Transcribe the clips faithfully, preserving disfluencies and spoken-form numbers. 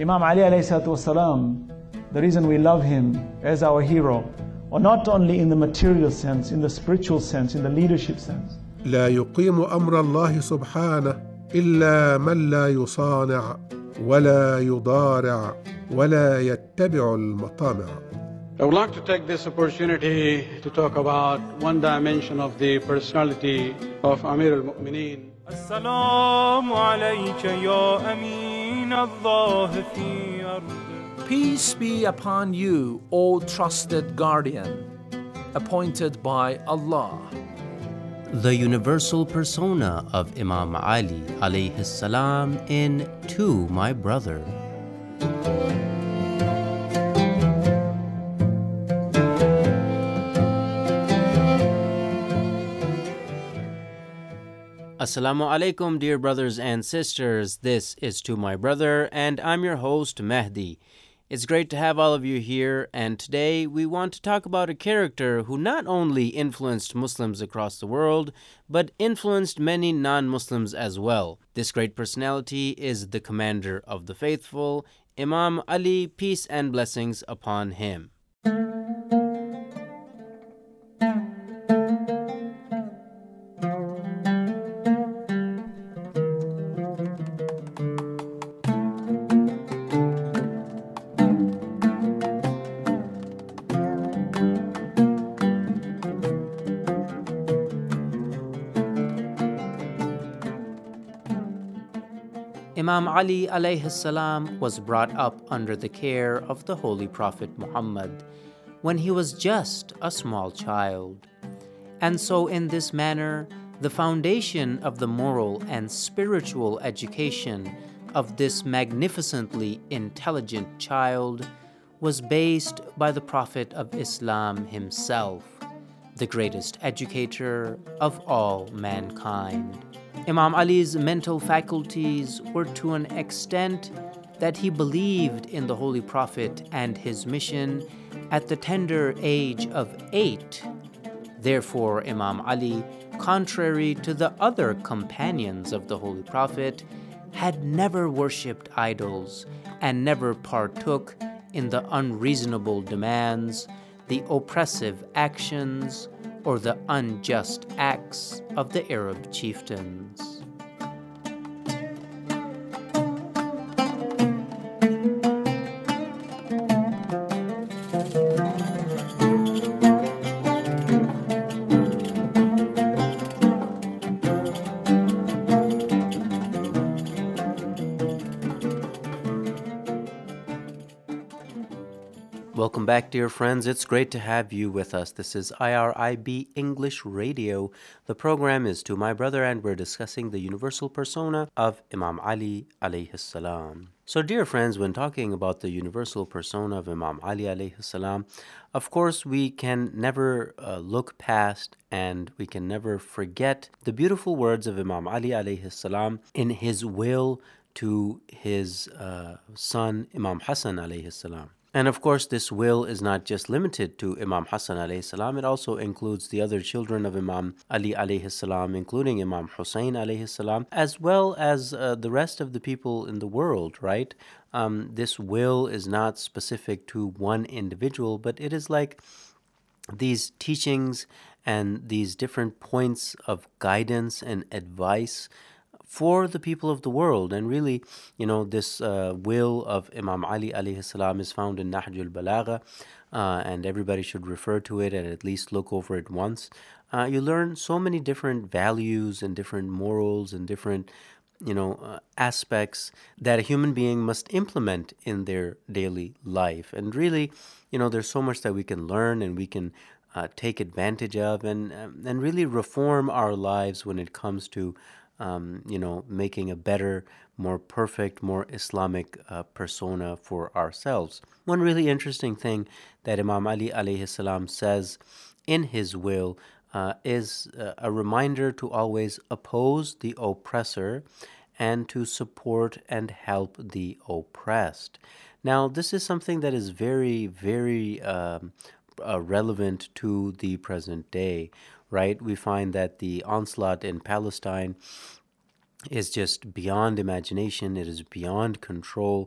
Imam Ali alayhi salatu wasalam, the reason we love him as our hero, or not only in the material sense, in the spiritual sense, in the leadership sense. لا يقيم أمر الله سبحانه إلا من لا يصانع ولا يضارع ولا يتبع المطامع. I would like to take this opportunity to talk about one dimension of the personality of Amir al-Mu'mineen. As-salamu alayka ya Amin Allah fi ardi. Peace be upon you, O trusted guardian, appointed by Allah. The universal persona of Imam Ali alayhi salam in To My Brother. Assalamu alaikum, dear brothers and sisters. This is To My Brother, and I'm your host, Mehdi. It's great to have all of you here, and today we want to talk about a character who not only influenced Muslims across the world, but influenced many non-Muslims as well. This great personality is the commander of the faithful, Imam Ali, peace and blessings upon him. Imam Ali alayhi salam was brought up under the care of the Holy Prophet Muhammad when he was just a small child. And so in this manner, the foundation of the moral and spiritual education of this magnificently intelligent child was based by the Prophet of Islam himself, the greatest educator of all mankind. Imam Ali's mental faculties were to an extent that he believed in the Holy Prophet and his mission at the tender age of eight. Therefore, Imam Ali, contrary to the other companions of the Holy Prophet, had never worshipped idols and never partook in the unreasonable demands, the oppressive actions, or the unjust acts of the Arab chieftains. Welcome back, dear friends. It's great to have you with us. This is I R I B English Radio. The program is To My Brother, and we're discussing the universal persona of Imam Ali alayhi salam. So, dear friends, when talking about the universal persona of Imam Ali alayhi salam, of course, we can never uh, look past and we can never forget the beautiful words of Imam Ali alayhi salam in his will to his uh, son, Imam Hassan alayhi salam. And of course, this will is not just limited to Imam Hassan alayhi salam. It also includes the other children of Imam Ali alayhi salam, including Imam Hussein alayhi salam, as well as uh, the rest of the people in the world, right? Um, this will is not specific to one individual, but it is like these teachings and these different points of guidance and advice for the people of the world. And really, you know, this uh, will of Imam Ali alayhi salam is found in Nahj al-Balagha, uh, and everybody should refer to it and at least look over it once. Uh, you learn so many different values and different morals and different, you know, uh, aspects that a human being must implement in their daily life. And really, you know, there's so much that we can learn and we can uh, take advantage of and, um, and really reform our lives when it comes to Um, you know, making a better, more perfect, more Islamic uh, persona for ourselves. One really interesting thing that Imam Ali alayhi salam says in his will uh, is uh, a reminder to always oppose the oppressor and to support and help the oppressed. Now, this is something that is very, very um, uh, relevant to the present day. Right? We find that the onslaught in Palestine is just beyond imagination. It is beyond control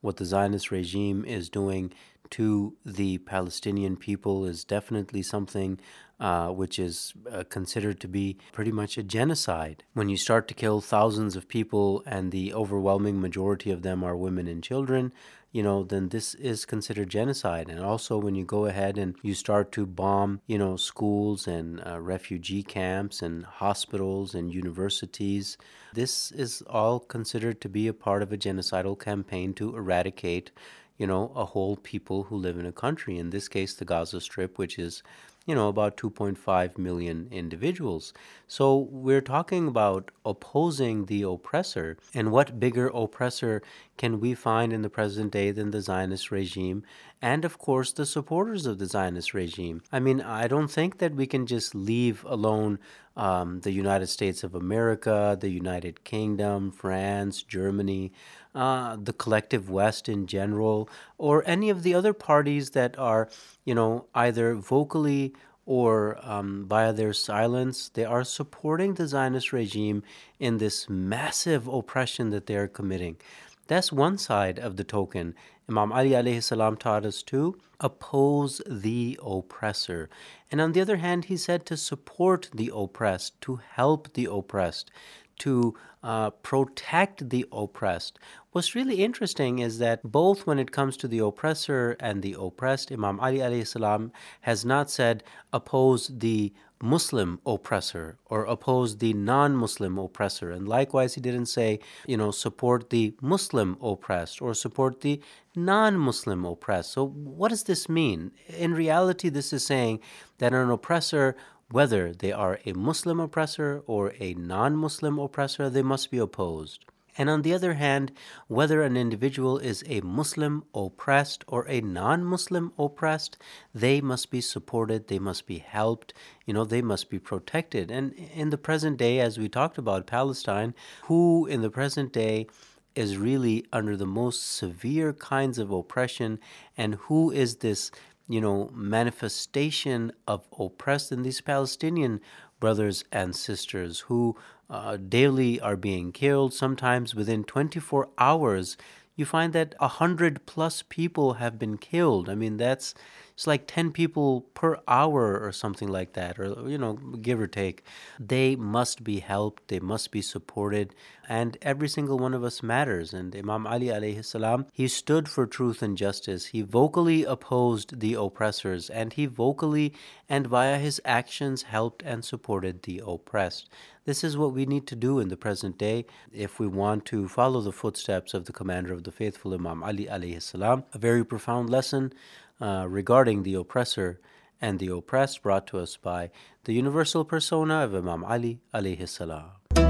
what the Zionist regime is doing to the Palestinian people is definitely something uh, which is uh, considered to be pretty much a genocide. When you start to kill thousands of people and the overwhelming majority of them are women and children, you know, then this is considered genocide. And also when you go ahead and you start to bomb, you know, schools and uh, refugee camps and hospitals and universities, this is all considered to be a part of a genocidal campaign to eradicate, you know, a whole people who live in a country, in this case, the Gaza Strip, which is, you know, about two point five million individuals. So we're talking about opposing the oppressor. And what bigger oppressor can we find in the present day than the Zionist regime and, of course, the supporters of the Zionist regime? I mean, I don't think that we can just leave alone um, the United States of America, the United Kingdom, France, Germany, Uh, the collective West in general, or any of the other parties that are, you know, either vocally or um, via their silence, they are supporting the Zionist regime in this massive oppression that they are committing. That's one side of the token. Imam Ali alayhi salam taught us to oppose the oppressor. And on the other hand, he said to support the oppressed, to help the oppressed, to uh, protect the oppressed. What's really interesting is that both when it comes to the oppressor and the oppressed, Imam Ali alayhi salam has not said oppose the Muslim oppressor or oppose the non-Muslim oppressor. And likewise, he didn't say, you know, support the Muslim oppressed or support the non-Muslim oppressed. So what does this mean? In reality, this is saying that an oppressor, whether they are a Muslim oppressor or a non-Muslim oppressor, they must be opposed. And on the other hand, whether an individual is a Muslim oppressed or a non-Muslim oppressed, they must be supported, they must be helped, you know, they must be protected. And in the present day, as we talked about Palestine, who in the present day is really under the most severe kinds of oppression, and who is this, you know, manifestation of oppressed in these Palestinian brothers and sisters who uh, daily are being killed. Sometimes within twenty-four hours, you find that one hundred plus people have been killed. I mean, that's, it's like ten people per hour or something like that, or, you know, give or take. They must be helped, they must be supported, and every single one of us matters. And Imam Ali alayhi salam, he stood for truth and justice. He vocally opposed the oppressors, and he vocally and via his actions helped and supported the oppressed. This is what we need to do in the present day if we want to follow the footsteps of the commander of the faithful, Imam Ali alayhi salam. A very profound lesson uh, regarding the oppressor and the oppressed, brought to us by the universal persona of Imam Ali alayhi salam.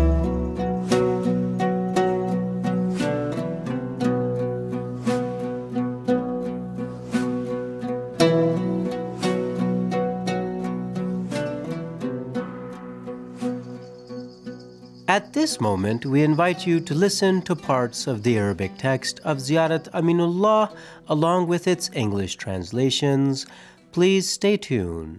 At this moment, we invite you to listen to parts of the Arabic text of Ziyarat Aminullah along with its English translations. Please stay tuned.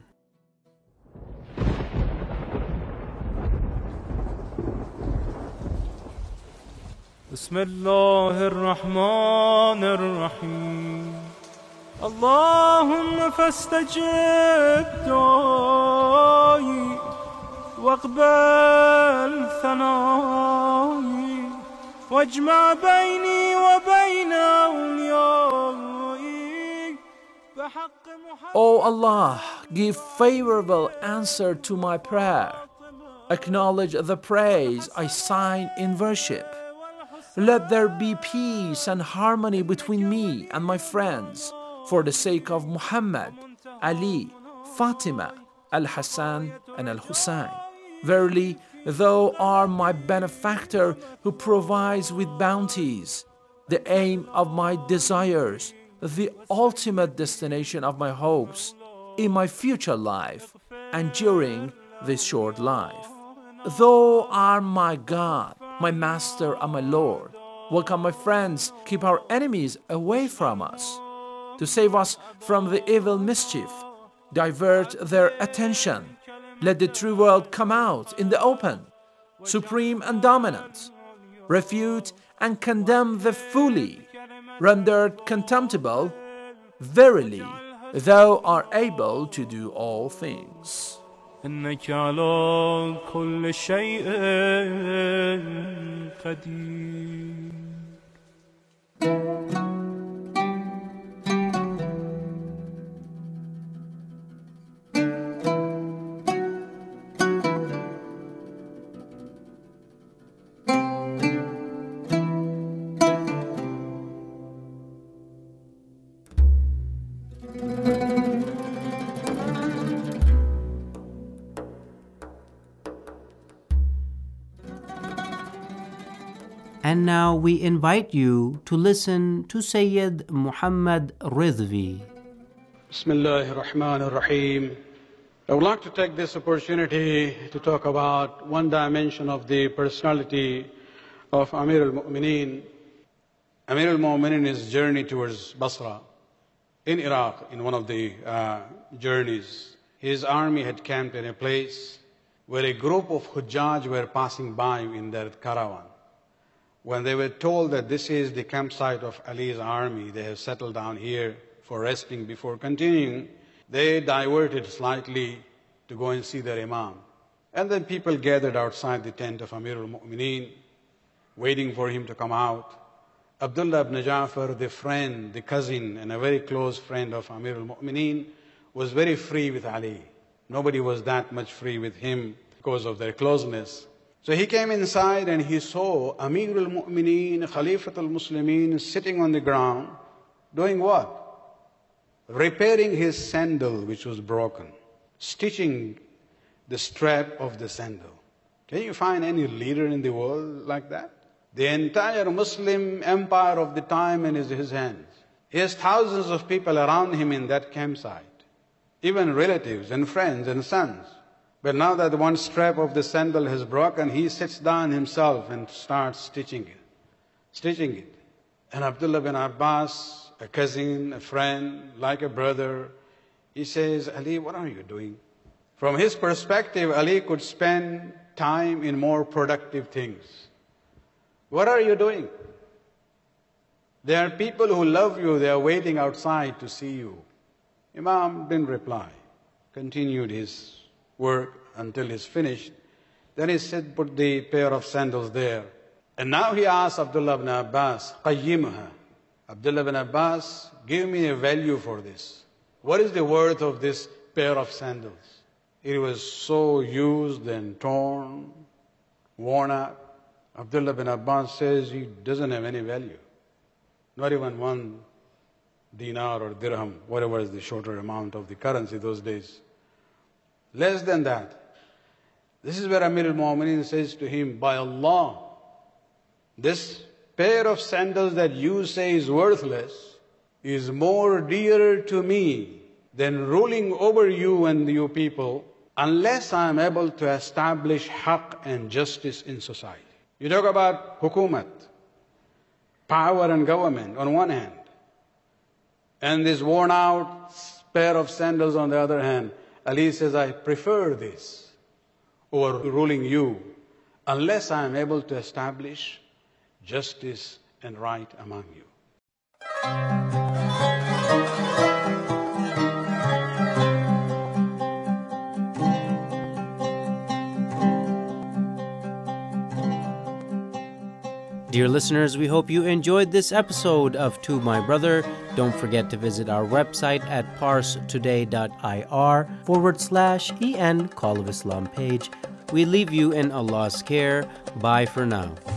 بسم الله الرحمن الرحيم اللهم فاستجب دعائي واقبل ثنائي واجمع بيني وبين أوليائي بحق محمد. O Allah, give favorable answer to my prayer. Acknowledge the praise I sign in worship. Let there be peace and harmony between me and my friends for the sake of Muhammad, Ali, Fatima, Al-Hassan and Al-Hussein. Verily, Thou art my benefactor who provides with bounties, the aim of my desires, the ultimate destination of my hopes in my future life and during this short life. Thou art my God, my Master and my Lord. Welcome my friends, keep our enemies away from us. To save us from the evil mischief, divert their attention. Let the true world come out in the open, supreme and dominant. Refute and condemn the fully. rendered contemptible, verily, thou art able to do all things. إنك على كل شيء قدير. And now we invite you to listen to Sayyid Muhammad Rizvi. Bismillah ar-Rahman ar-Rahim. I would like to take this opportunity to talk about one dimension of the personality of Amir al-Mu'mineen. Amir al-Mu'mineen's journey towards Basra in Iraq, in one of the uh, journeys, his army had camped in a place where a group of Hujjaj were passing by in their caravan. When they were told that this is the campsite of Ali's army, they have settled down here for resting before continuing, they diverted slightly to go and see their Imam. And then people gathered outside the tent of Amir al-Mu'mineen, waiting for him to come out. Abdullah ibn Ja'far, the friend, the cousin, and a very close friend of Amir al-Mu'mineen, was very free with Ali. Nobody was that much free with him because of their closeness. So he came inside and he saw Amir al-Mu'mineen, Khalifat al-Muslimin, sitting on the ground, doing what? Repairing his sandal which was broken, stitching the strap of the sandal. Can you find any leader in the world like that? The entire Muslim empire of the time in his, his hands. He has thousands of people around him in that campsite, even relatives and friends and sons. But now that one strap of the sandal has broken, he sits down himself and starts stitching it. Stitching it. And Abdullah bin Abbas, a cousin, a friend, like a brother, he says, Ali, what are you doing? From his perspective, Ali could spend time in more productive things. What are you doing? There are people who love you, they are waiting outside to see you. Imam didn't reply, continued his work until he's finished. Then he said, put the pair of sandals there. And now he asked Abdullah ibn Abbas, qayyimha. Abdullah ibn Abbas, give me a value for this. What is the worth of this pair of sandals? It was so used and torn, worn out. Abdullah ibn Abbas says it doesn't have any value. Not even one dinar or dirham, whatever is the shorter amount of the currency those days. Less than that. This is where Amir al-Mu'mineen says to him, by Allah, this pair of sandals that you say is worthless is more dearer to me than ruling over you and you people, unless I am able to establish haqq and justice in society. You talk about hukumat, power and government on one hand, and this worn out pair of sandals on the other hand. Ali says, I prefer this over ruling you, unless I am able to establish justice and right among you. Dear listeners, we hope you enjoyed this episode of To My Brother. Don't forget to visit our website at parstoday.ir forward slash en Call of Islam page. We leave you in Allah's care. Bye for now.